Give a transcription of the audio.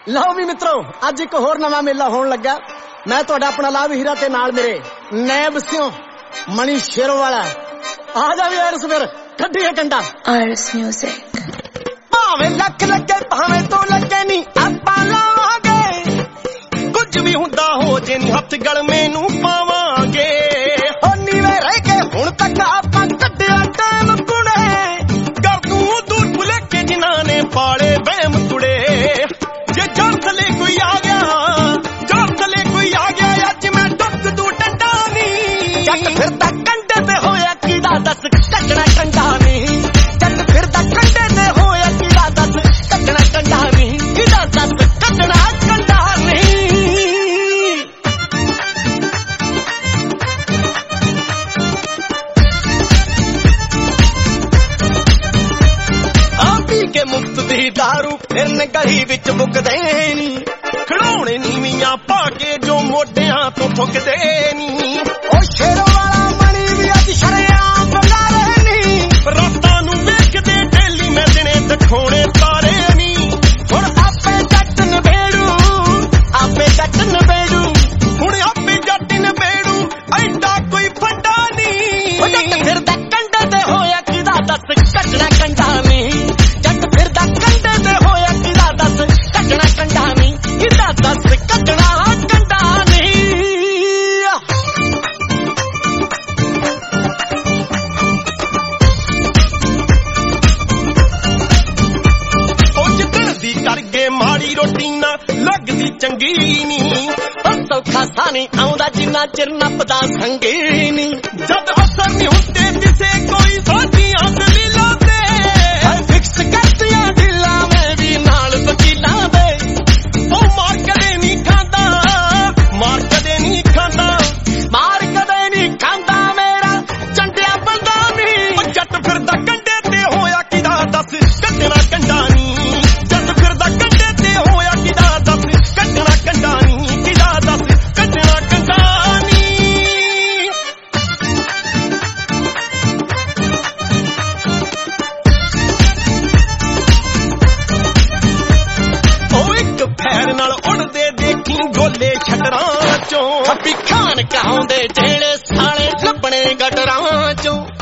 ਲਓ ਵੀ ਮਿੱਤਰੋ, ਅੱਜ ਇੱਕ ਹੋਰ ਨਵਾਂ ਮੇਲਾ ਹੋਣ ਲੱਗਾ। ਮੈਂ ਤੁਹਾਡਾ ਆਪਣਾ ਲਾਭ ਹੀਰਾ ਤੇ ਨਾਲ ਮੇਰੇ ਨੈਬ ਸਿਓ ਮਣੀ ਸ਼ੇਰੋਵਾਲਾ। ਆ ਜਾ ਵੀ ਆਰਸ ਫਿਰ ਕੱਢੀਏ ਕੰਡਾ। ਆਰਸ ਮਿਊਜ਼ਿਕ। ਭਾਵੇਂ ਲੱਖ ਲੱਗੇ ਭਾਵੇਂ ਤੋਂ ਲੱਗੇ ਨਹੀਂ ਆਪਾਂ ਲਾਵਾਂਗੇ, ਕੁਝ ਵੀ ਹੁੰਦਾ ਹੋ ਜੇ ਨਹੀਂ ਹੱਥ ਗਲਮੇ ਨੂੰ ਪਾਵਾਂਗੇ। ਹੋ ਨੀਵੇਂ ਰਹਿ ਕੇ ਹੁਣ ਤੱਕ ਆਪਾਂ ਕੱਢਿਆ ਟਾਈਮ ਕੁੜੇ, ਕਰ ਤੂੰ ਦੂਰ ਭੁਲੇ ਕੇ ਜਿਨ੍ਹਾਂ ਨੇ ਪਾਲੇ ਵਹਿਮ ਕੁੜੇ। ਜੇ ਜੜ ਥਲੇ ਕੋਈ ਆ ਗਿਆ, ਜੜ ਥਲੇ ਕੋਈ ਆ ਗਿਆ, ਅੱਜ ਮੈਂ ਡੁੱਬ ਦੂ ਡੰਡਾ ਨੀ। ਜੱਟ ਫਿਰਦਾ ਕੰਡੇ ਤੇ ਹੋਇਆ ਕਿਹਦਾ ਦੱਸ ਕੱਢਣਾ ਕੰਡਾ ਨੀ। ਜੱਟ ਫਿਰਦਾ ਕੰਡੇ ਤੇ ਹੋਇਆ ਕਿਹਦਾ ਦੱਸ ਕੱਢਣਾ ਕੰਡਾ ਨੀ। ਕਿਹਦਾ ਦੱਸ ਕੱਢਣਾ ਕੰਡਾ ਨੀ। ਕੇ ਮੁਕਤ ਦੀ ਦਾਰੂ ਫਿਰਨ ਗਲੀ ਵਿੱਚ ਮੁੱਕਦੇ ਨੀ। ਖਿਡੌਣੇ ਨੀਵੀਆਂ ਪਾ ਕੇ ਜੋ ਮੋਢਿਆਂ ਤੋਂ ਠੁੱਕਦੇ ਨੀ। ਉਹ ਸ਼ੇਰੋਂ ਵਾਲਾ ਮਣੀ ਵੀ ਅੱਜ ਸ਼ਰਿਆਮ ਬੁਲਾਰੇ ਨੀ। ਰਾਤਾਂ ਨੂੰ ਵੇਖਦੇ ਡੇਲੀ ਮੈਂ ਦਿਨੇ ਦਿਖਾਉਣੇ ਤਾਰੇ ਨੀ। ਹੁਣ ਆਪੇ ਜੱਟ ਨਵੇੜੂ, ਆਪੇ ਜੱਟ ਨਵੇੜੂ, ਹੁਣ ਆਪੇ ਜੱਟ ਨਵੇੜੂ, ਐਡਾ ਕੋਈ ਫੱਟਾ ਨੀ। ਉਹ ਜੱਟ ਫਿਰਦਾ ਕੰਡੇ ਤੇ ਹੋਇਆ ਕਿਹਦਾ ਦੱਸ ਕੱਢਣਾ ਕੰਡਾ ਨੀ। ਫਿਰਦਾ ਕੰਡੇ ਤੇ ਹੋਇਆ ਕਿਹਦਾ ਦੱਸ ਕੱਢਣਾ ਕੰਡਾ ਨੀ। ਕਿਹਦਾ ਦੱਸ ਕੱਢਣਾ ਕੰਡਾ ਨੀ। ਉਹ ਜਿੱਦਣ ਦੀ ਕਰਕੇ ਮਾੜੀ ਰੋਟੀ ਨਾ ਲੱਗਦੀ ਚੰਗੀ ਨੀ। ਸੌਖਾ ਸਾਨੀ ਆਉਂਦਾ ਜਿੰਨਾ ਚਿਰ ਨੱਪਦਾ ਸੰਗੀ ਨੀ। ਜਦ ਅਸਰ ਨਹੀਂ ਹੁੰਦੇ ਕਿਸੇ ਕੋਈ ਸਾਡੀਆਂ ਦਲੀਲਾਂ ਤੇ, ਫਿਕਸ ਕਰਤੀਆਂ ਢਿੱਲਾਂ ਮੈਂ ਵੀ ਨਾਲ ਵਕੀਲਾਂ ਦੇ। ਉਹ ਮਾਰ ਕਦੇ ਨਹੀਂ ਖਾਂਦਾ, ਮਾਰ ਕਦੇ ਨਹੀਂ ਖਾਂਦਾ, ਮਾਰ ਕਦੇ ਨਹੀਂ ਖਾਂਦਾ ਮੇਰਾ ਚੰਡਿਆ ਬੰਦਾ ਨੀ। ਉਹ ਜੱਟ ਫਿਰਦਾ ਕੰਡੇ ਤੇ ਹੋਇਆ ਕਿਹਦਾ ਦੱਸ ਕੱਢਣਾ ਕੰਡਾ ਨੀ। ਜੱਟ ਫਿਰਦਾ ਕੰਡੇ ਤੇ ਹੋਇਆ ਕਿਹਦਾ ਦੱਸ ਕੱਢਣਾ ਕੰਡਾ ਨੀ। ਕਿਹਦਾ ਦੱਸ ਕੱਢਣਾ ਕੰਡਾ ਨੀ। ਪੈਰ ਨਾਲ ਉੜਦੇ ਦੇਖੀ ਗੋਲੇ ਛਟਰਾਂ ਚੋਂ, ਅੱਬੀ ਖਾਨ ਕਹਾਉਂਦੇ ਜਿਹੜੇ ਸਾਲੇ ਲੱਭਣੇ ਗਟਰਾਂ ਚੋਂ।